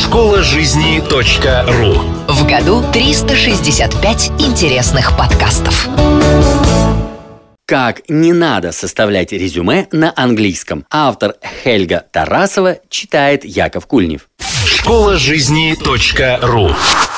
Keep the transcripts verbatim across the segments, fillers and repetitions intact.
школа жизни точка ру. В году триста шестьдесят пять интересных подкастов. Как не надо составлять резюме на английском. Автор Хельга Тарасова, читает Яков Кульнев. школа жизни точка ру.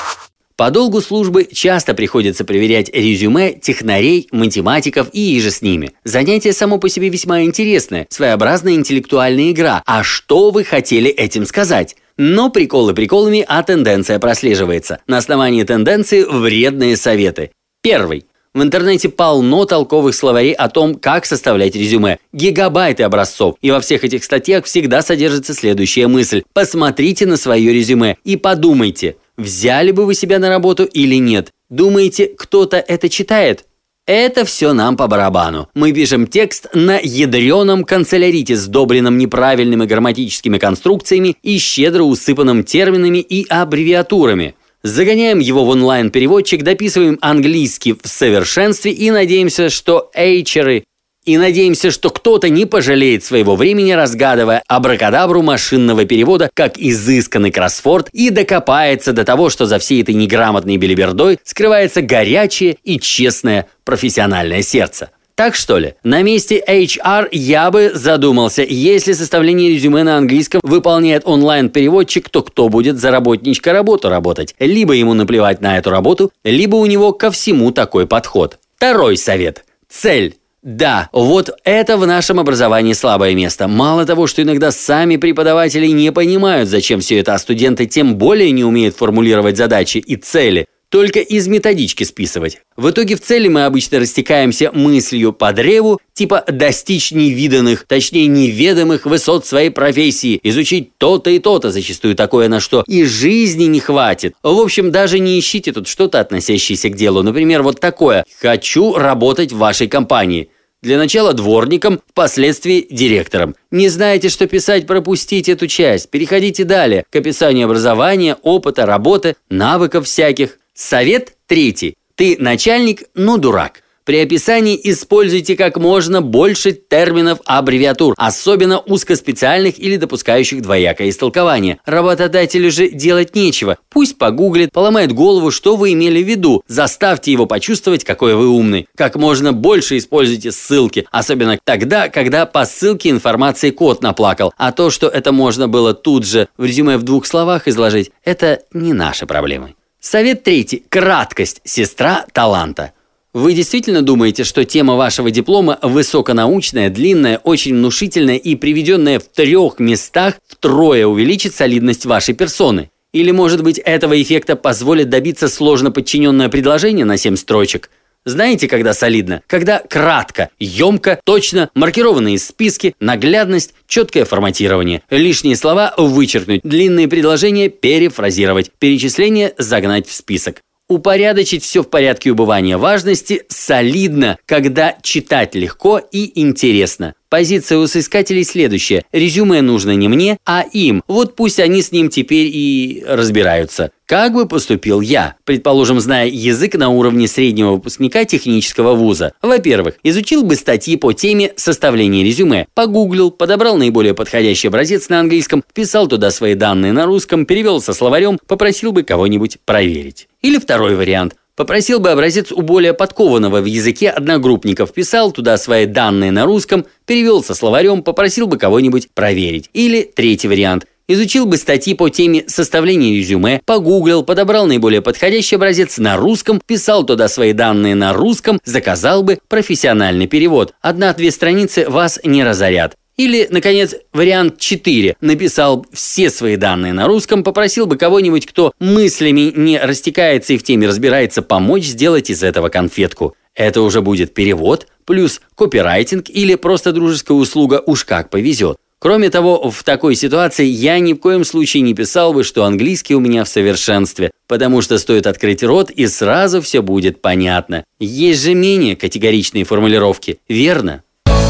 По долгу службы часто приходится проверять резюме технарей, математиков и иже с ними. Занятие само по себе весьма интересное, своеобразная интеллектуальная игра. А что вы хотели этим сказать? Но приколы приколами, а тенденция прослеживается. На основании тенденции вредные советы. Первый. В интернете полно толковых словарей о том, как составлять резюме. Гигабайты образцов. И во всех этих статьях всегда содержится следующая мысль. Посмотрите на свое резюме и подумайте, взяли бы вы себя на работу или нет. Думаете, кто-то это читает? Это все нам по барабану. Мы пишем текст на ядреном канцелярите, сдобренном неправильными грамматическими конструкциями и щедро усыпанным терминами и аббревиатурами. Загоняем его в онлайн-переводчик, дописываем английский в совершенстве и надеемся, что эйчеры... И надеемся, что кто-то не пожалеет своего времени, разгадывая абракадабру машинного перевода как изысканный кроссворд, и докопается до того, что за всей этой неграмотной белибердой скрывается горячее и честное профессиональное сердце. Так что ли, на месте эйч ар я бы задумался, если составление резюме на английском выполняет онлайн-переводчик, то кто будет за работничка работу работать? Либо ему наплевать на эту работу, либо у него ко всему такой подход. Второй совет. Цель. Да, вот это в нашем образовании слабое место. Мало того, что иногда сами преподаватели не понимают, зачем все это, а студенты тем более не умеют формулировать задачи и цели, только из методички списывать. В итоге в цели мы обычно растекаемся мыслью по древу, типа достичь невиданных, точнее неведомых высот своей профессии, изучить то-то и то-то, зачастую такое, на что и жизни не хватит. В общем, даже не ищите тут что-то, относящееся к делу. Например, вот такое: «Хочу работать в вашей компании». Для начала дворником, впоследствии директором. Не знаете, что писать, пропустите эту часть. Переходите далее к описанию образования, опыта, работы, навыков всяких. Совет третий. Ты начальник, но дурак. При описании используйте как можно больше терминов, аббревиатур, особенно узкоспециальных или допускающих двоякое истолкование. Работодателю же делать нечего. Пусть погуглит, поломает голову, что вы имели в виду. Заставьте его почувствовать, какой вы умный. Как можно больше используйте ссылки, особенно тогда, когда по ссылке информации кот наплакал. А то, что это можно было тут же в резюме в двух словах изложить, это не наши проблемы. Совет третий. Краткость. Сестра таланта. Вы действительно думаете, что тема вашего диплома высоконаучная, длинная, очень внушительная и приведенная в трех местах втрое увеличит солидность вашей персоны? Или, может быть, этого эффекта позволит добиться сложно подчиненное предложение на семь строчек? Знаете, когда солидно? Когда кратко, емко, точно, маркированные списки, наглядность, четкое форматирование. Лишние слова вычеркнуть, длинные предложения перефразировать, перечисления загнать в список. Упорядочить все в порядке убывания важности солидно, когда читать легко и интересно. Позиция у соискателей следующая. Резюме нужно не мне, а им. Вот пусть они с ним теперь и разбираются. Как бы поступил я, предположим, зная язык на уровне среднего выпускника технического вуза? Во-первых, изучил бы статьи по теме составления резюме, погуглил, подобрал наиболее подходящий образец на английском, вписал туда свои данные на русском, перевел со словарем, попросил бы кого-нибудь проверить. Или второй вариант. Попросил бы образец у более подкованного в языке одногруппника, вписал туда свои данные на русском, перевел со словарем, попросил бы кого-нибудь проверить. Или третий вариант. Изучил бы статьи по теме составления резюме, погуглил, подобрал наиболее подходящий образец на русском, вписал туда свои данные на русском, заказал бы профессиональный перевод. Одна-две страницы вас не разорят. Или, наконец, вариант четыре. Написал все свои данные на русском, попросил бы кого-нибудь, кто мыслями не растекается и в теме разбирается, помочь сделать из этого конфетку. Это уже будет перевод, плюс копирайтинг или просто дружеская услуга, уж как повезет. Кроме того, в такой ситуации я ни в коем случае не писал бы, что английский у меня в совершенстве, потому что стоит открыть рот, и сразу все будет понятно. Есть же менее категоричные формулировки, верно?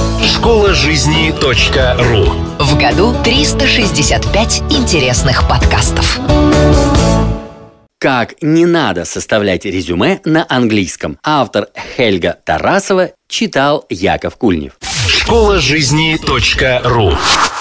школа жизни точка ру. В году триста шестьдесят пять интересных подкастов. Как не надо составлять резюме на английском. Автор Хельга Тарасова, читал Яков Кульнев. школа жизни точка ру.